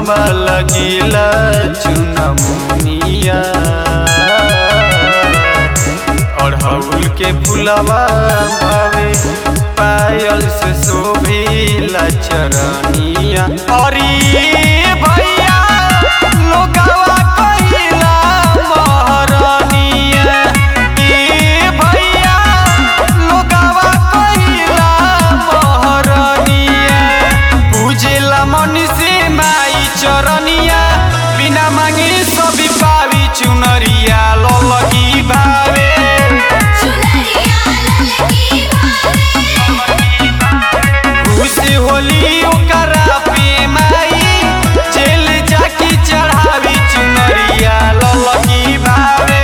मुहवा लगेला चुनमुनिया अड़हुल के फुलवा भावे पायल से शोभिला चरनिया। अरे भैया लोगवा कहिला महरनिया, ए भैया लोगवा कहिला महरनिया। पूजेला मन से माई चरनिया, बिना मांगे सभी पावी चुनरिया ललकी भावे। खुशी होली ओकरा पे माई, जेल जाके चढ़ावी चुनरिया ललकी भावे।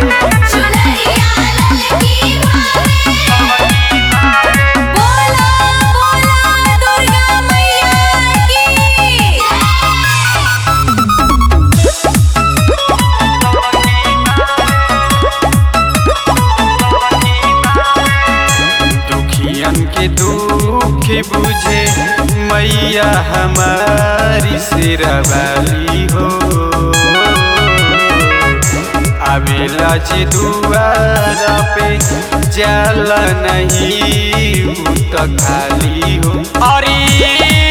दुखियन के दुख बुझे मैया हमारी शेरवाली हो। आवेला जे दुआरा पे जाला नहीं उ त खाली हो। अरे